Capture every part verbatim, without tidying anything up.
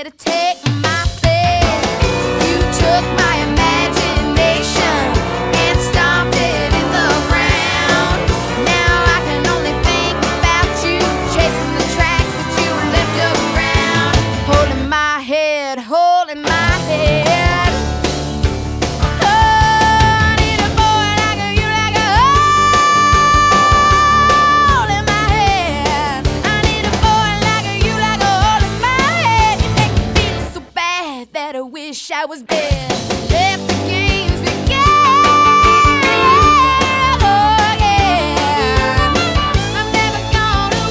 somebody to take my place. You took my imagination and stomped it in the ground. Now I can only think about you, chasing the tracks that you left around. Holding my head, holding my head. Oh, I need a boy like you, like a hole in my head. I need a boy like you, like a hole in my head. You make me feel so bad that I wish I was dead. Let the games begin. Oh, yeah. I'm never gonna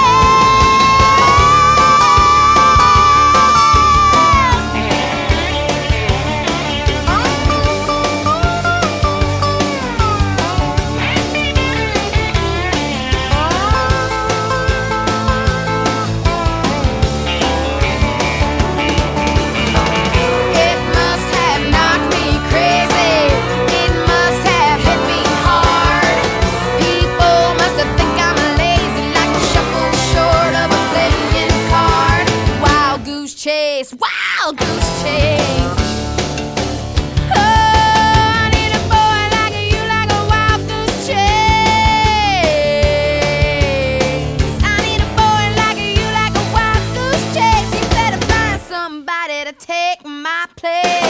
It must have knocked me crazy. It must have hit me hard. People must have think I'm lazy, like a shuffle short of a playing card. Wild goose chase, wild goose chase. Oh, I need a boy like you, like a wild goose chase. I need a boy like you, like a wild goose chase. You better find somebody to take my place.